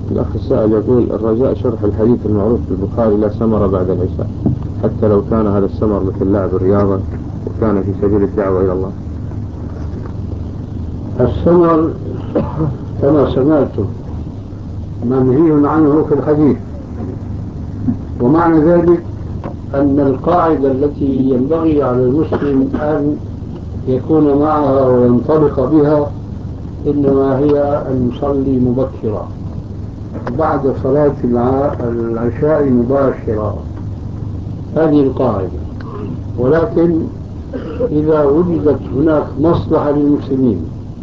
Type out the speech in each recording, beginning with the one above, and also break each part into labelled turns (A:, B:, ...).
A: الأخ السائل يقول: الرجاء شرح الحديث المعروف في البخاري: لا ثمر بعد العشاء، حتى لو كان هذا الثمر مثل لعب الرياضة وكان في سبيل الدعوة إلى الله.
B: الثمر كما سمعتم منهي عنه في الحديث، ومعنى ذلك أن القاعدة التي ينبغي على المسلم أن يكون معها وينطلق بها إنما هي أن يصلي مبكرا بعد صلاة العشاء مباشرة. هذه القاعدة. ولكن إذا وجدت هناك مصلحة للمسلمين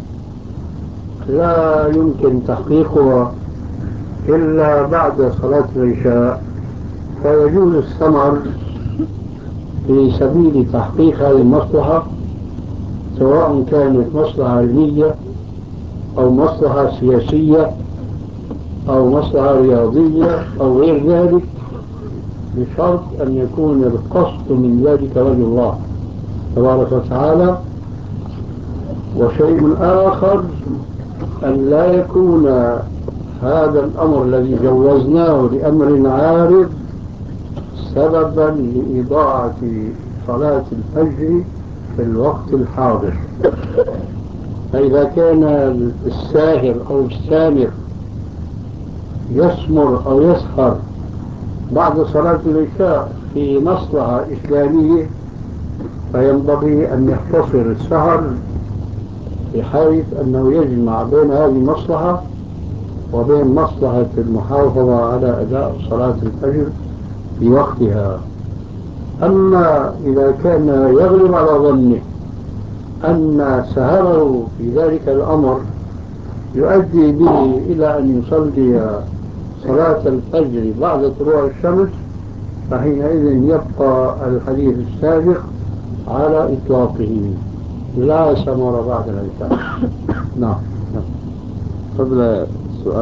B: لا يمكن تحقيقها إلا بعد صلاة العشاء، فيجوز الثمر في سبيل تحقيق هذه المصلحة، سواء كانت مصلحة علمية أو مصلحة سياسية أو مصلحة رياضية أو غير ذلك، بشرط أن يكون القصد من ذلك وجه الله تبارك وتعالى. وشيء آخر أن لا يكون هذا الأمر الذي جوزناه لأمر عارض سببا لإضاعة صلاة الفجر في الوقت الحاضر. فإذا كان الساهر أو السامر يسمر أو يسهر بعد صلاة العشاء في مصلحة إسلامية، فينبغي أن يختصر السهر بحيث أنه يجمع بين هذه المصلحة وبين مصلحة المحافظة على أداء صلاة الفجر في وقتها. أما إذا كان يغلب على ظنه أن سهره في ذلك الأمر يؤدي به إلى أن يصلي صلاة الفجر بعد طلوع الشمس، فحينئذ يبقى الحديث السابق على إطلاقه: لا ثمر بعد العشاء. نعم.
A: قبل